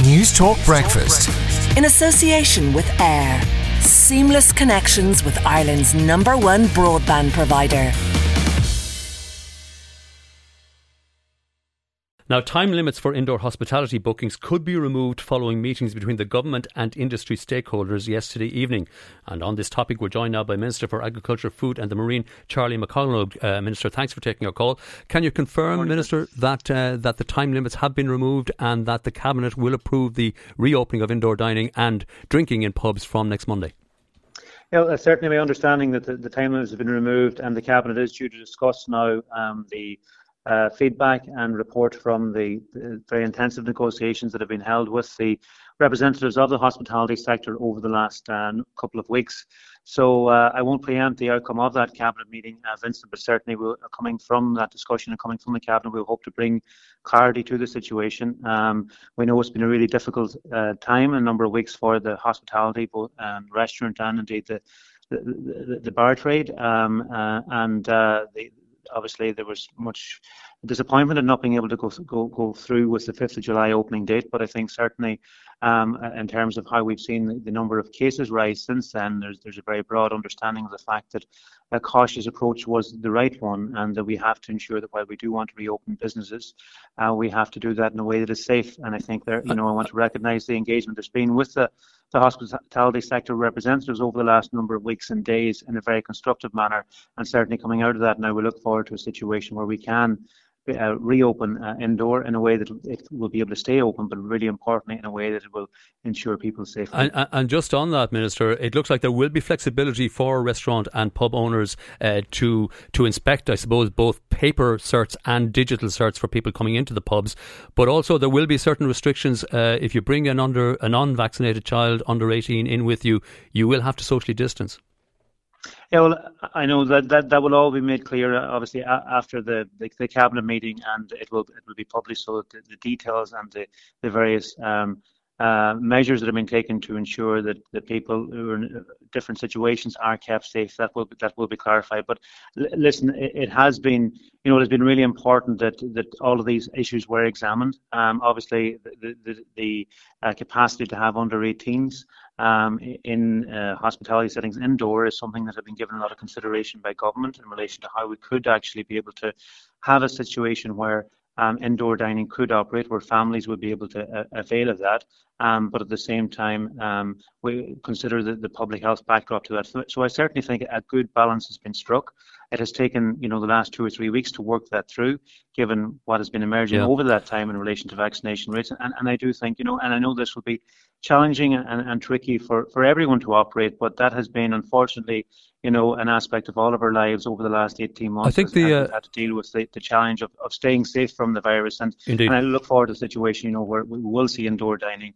News Talk Breakfast. In association with AIR. Seamless connections with Ireland's #1 broadband provider. Now, time limits for indoor hospitality bookings could be removed following meetings between the government and industry stakeholders yesterday evening. And on this topic, we're joined now by Minister for Agriculture, Food and the Marine, Charlie McConalogue. Minister, thanks for taking our call. Can you confirm, Minister, that the time limits have been removed and that the Cabinet will approve the reopening of indoor dining and drinking in pubs from next Monday? Yeah, well, certainly my understanding that the time limits have been removed and the Cabinet is due to discuss now the feedback and report from the very intensive negotiations that have been held with the representatives of the hospitality sector over the last couple of weeks. So I won't preempt the outcome of that Cabinet meeting, Vincent, but certainly coming from that discussion and coming from the Cabinet, we'll hope to bring clarity to the situation. We know it's been a really difficult time, a number of weeks for the hospitality, both restaurant and indeed the bar trade, obviously there was much disappointment in not being able to go through with the 5th of July opening date, but I think certainly in terms of how we've seen the number of cases rise since then, there's a very broad understanding of the fact that a cautious approach was the right one, and that we have to ensure that while we do want to reopen businesses, we have to do that in a way that is safe. And I think I want to recognise the engagement there's been with the hospitality sector representatives over the last number of weeks and days in a very constructive manner, and certainly coming out of that now we look forward to a situation where we can reopen indoor in a way that it will be able to stay open, but really importantly in a way that it will ensure people's safety. And just on that, Minister, it looks like there will be flexibility for restaurant and pub owners to inspect, I suppose, both paper certs and digital certs for people coming into the pubs, but also there will be certain restrictions. If you bring a non-vaccinated child under 18 in with you, you will have to socially distance. Yeah, well, I know that will all be made clear, obviously, after the Cabinet meeting, and it will be published, so the details and the various measures that have been taken to ensure that the people who are in different situations are kept safe, that will be clarified. But listen, it has been, it has been really important that all of these issues were examined. Obviously, the capacity to have under 18s in hospitality settings indoor is something that has been given a lot of consideration by government in relation to how we could actually be able to have a situation where indoor dining could operate, where families would be able to avail of that, but at the same time we consider the public health backdrop to that. So I certainly think a good balance has been struck. It has taken the last 2 or 3 weeks to work that through, given what has been emerging over that time in relation to vaccination rates. And I do think, and I know this will be challenging and tricky for everyone to operate, but that has been, unfortunately, an aspect of all of our lives over the last 18 months. I think we've had to deal with the challenge of staying safe from the virus, and I look forward to a situation, where we will see indoor dining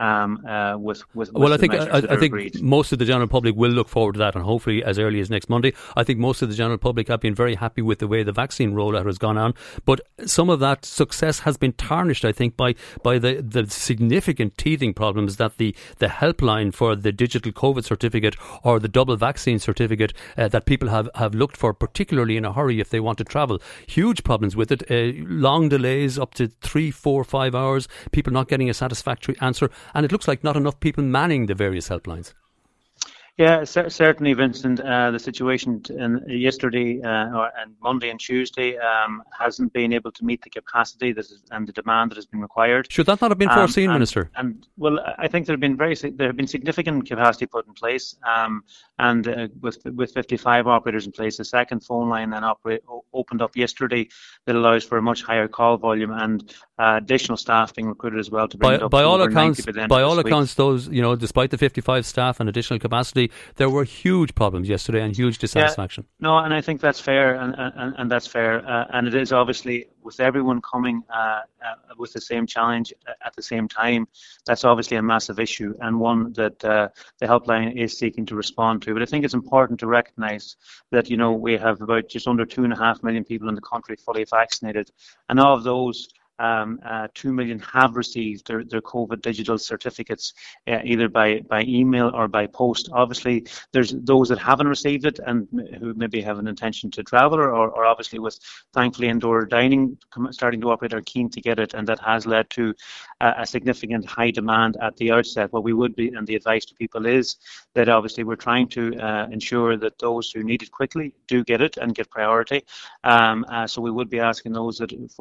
I think most of the general public will look forward to that, and hopefully as early as next Monday. I think most of the general public have been very happy with the way the vaccine rollout has gone on, but some of that success has been tarnished, I think, by the significant teething problems that the helpline for the digital COVID certificate or the double vaccine certificate that people have looked for, particularly in a hurry if they want to travel. Huge problems with it, long delays up to 3, 4, 5 hours, people not getting a satisfactory answer, and it looks like not enough people manning the various helplines. Yeah, certainly, Vincent. The situation yesterday and Monday and Tuesday hasn't been able to meet the capacity and the demand that has been required. Should that not have been foreseen, Minister? Well, I think there have been significant capacity put in place, and with 55 operators in place, a second phone line then opened up yesterday that allows for a much higher call volume and additional staff being recruited as well to bring it up to over 90 by the end of this week. By all accounts, those despite the 55 staff and additional capacity, there were huge problems yesterday and huge dissatisfaction. Yeah, no, and I think that's fair, and that's fair, and it is obviously with everyone coming with the same challenge at the same time. That's obviously a massive issue, and one that the helpline is seeking to respond to. But I think it's important to recognise that we have about just under 2.5 million people in the country fully vaccinated, and of those, 2 million have received their COVID digital certificates, either by email or by post. Obviously, there's those that haven't received it and who maybe have an intention to travel, or obviously with thankfully indoor dining starting to operate, are keen to get it, and that has led to a significant high demand at the outset. What we would be, and the advice to people is that obviously we're trying to ensure that those who need it quickly do get it and get priority. So we would be asking those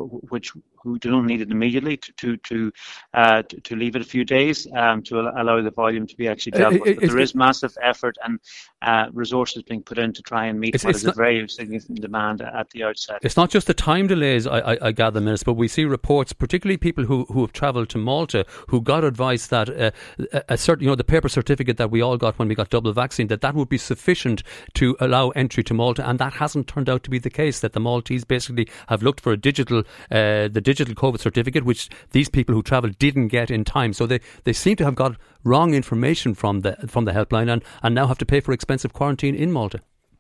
who don't need it immediately to leave it a few days to allow the volume to be actually dealt with. But there is massive effort and resources being put in to try and meet what is a very significant demand at the outset. It's not just the time delays, I gather, Minister, but we see reports, particularly people who have travelled to Malta, who got advice that a certain, the paper certificate that we all got when we got double vaccine, that would be sufficient to allow entry to Malta, and that hasn't turned out to be the case. That the Maltese basically have looked for a digital COVID certificate, which these people who travelled didn't get in time. So they seem to have got wrong information from the helpline and now have to pay for expensive quarantine in Malta.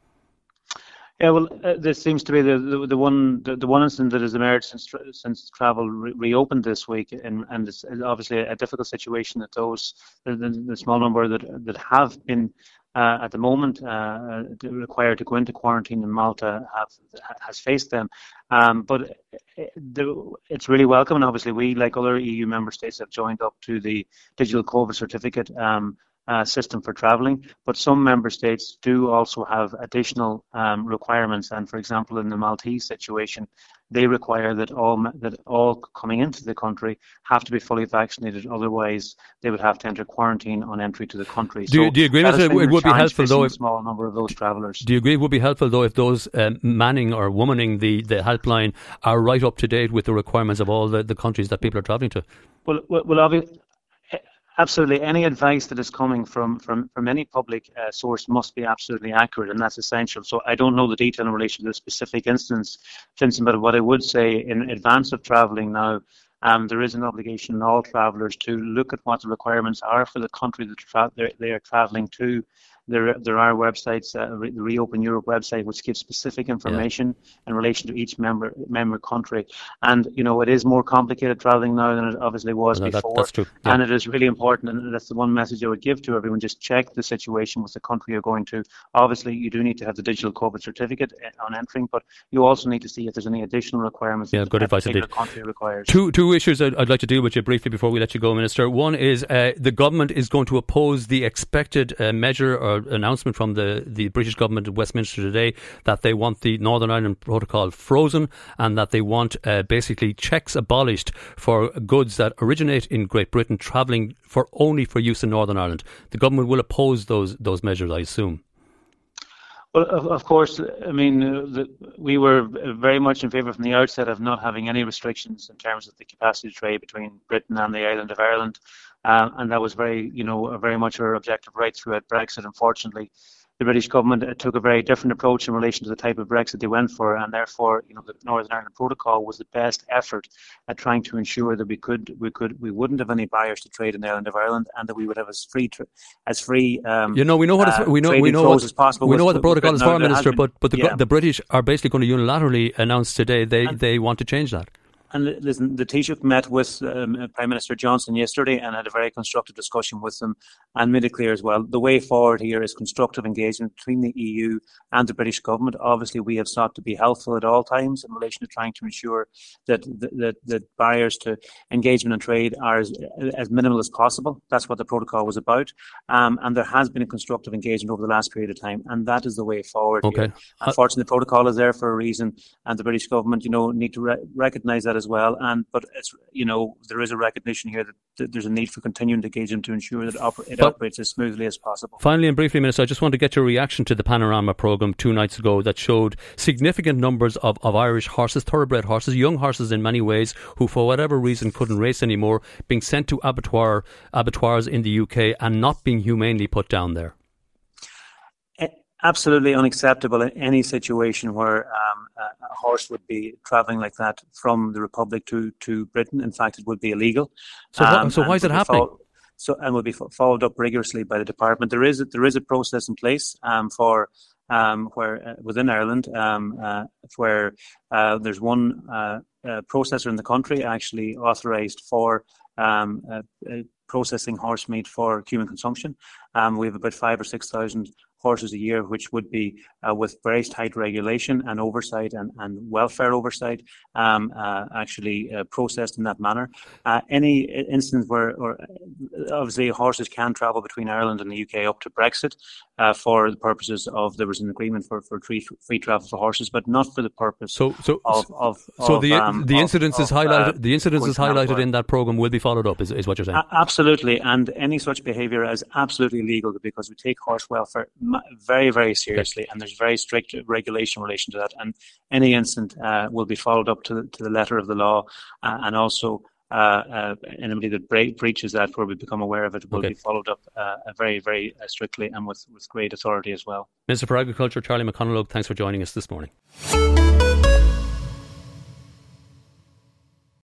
Yeah, well, this seems to be the one incident that has emerged since travel reopened this week, and it's obviously a difficult situation that the small number that have been at the moment required to go into quarantine in Malta has faced them. But it's really welcome, and obviously we, like other EU member states, have joined up to the digital COVID certificate system for travelling, but some member states do also have additional requirements. And for example, in the Maltese situation, they require that all coming into the country have to be fully vaccinated. Otherwise, they would have to enter quarantine on entry to the country. Do you agree with it? It would be helpful though, if a small number of those travellers. Do you agree it would be helpful though if those manning or womaning the helpline are right up to date with the requirements of all the countries that people are travelling to? Well, obviously. Absolutely. Any advice that is coming from any public source must be absolutely accurate, and that's essential. So I don't know the detail in relation to the specific instance, Vincent, but what I would say in advance of travelling now, there is an obligation on all travellers to look at what the requirements are for the country that they are travelling to. There are websites, the Reopen Europe website, which gives specific information in relation to each member country. And, it is more complicated travelling now than it obviously was before. That's true. Yeah. And it is really important, and that's the one message I would give to everyone. Just check the situation with the country you're going to. Obviously, you do need to have the digital COVID certificate on entering, but you also need to see if there's any additional requirements that good advice particular country requires. Two issues I'd like to deal with you briefly before we let you go, Minister. One is the government is going to oppose the expected measure or announcement from the British government in Westminster today that they want the Northern Ireland Protocol frozen and that they want basically checks abolished for goods that originate in Great Britain travelling only for use in Northern Ireland. The government will oppose those measures, I assume. Well, of course, I mean, we were very much in favour from the outset of not having any restrictions in terms of the capacity to trade between Britain and the island of Ireland. And that was very much our objective right throughout Brexit. Unfortunately, the British government took a very different approach in relation to the type of Brexit they went for, and therefore, the Northern Ireland Protocol was the best effort at trying to ensure that we wouldn't have any barriers to trade in the island of Ireland, and that we would have as free we know what the protocol is for, Minister, but the British are basically going to unilaterally announce today they want to change that. And listen, the Taoiseach met with Prime Minister Johnson yesterday and had a very constructive discussion with them and made it clear as well. The way forward here is constructive engagement between the EU and the British government. Obviously, we have sought to be helpful at all times in relation to trying to ensure that the barriers to engagement and trade are as minimal as possible. That's what the protocol was about. And there has been a constructive engagement over the last period of time, and that is the way forward. Okay. Here. Unfortunately, the protocol is there for a reason, and the British government, need to recognise that as well. But it's, there is a recognition here that there's a need for continuing engagement to ensure that it operates as smoothly as possible. Finally and briefly, Minister, I just want to get your reaction to the Panorama programme 2 nights ago that showed significant numbers of Irish horses, thoroughbred horses, young horses in many ways, who for whatever reason couldn't race anymore, being sent to abattoirs in the UK and not being humanely put down there. Absolutely unacceptable in any situation where a horse would be travelling like that from the Republic to Britain. In fact, it would be illegal. So why is it happening? And will be followed up rigorously by the department. There is a process in place for where within Ireland where there's one processor in the country actually authorised for processing horse meat for human consumption. We have about 5,000 or 6,000 horses a year, which would be with very tight regulation and oversight and welfare oversight, actually processed in that manner. Any instance where, or obviously, horses can travel between Ireland and the UK up to Brexit for the purposes of, there was an agreement for free travel for horses, but not for the purpose of the incidents is highlighted. The incidents is highlighted in that programme will be followed up. Is what you're saying? Absolutely, and any such behaviour is absolutely illegal because we take horse welfare very, very seriously, and there's very strict regulation in relation to that. And any incident will be followed up to the letter of the law, and also anybody that breaches that, where we become aware of it, will be followed up very, very strictly and with great authority as well. Minister for Agriculture Charlie McConalogue, thanks for joining us this morning.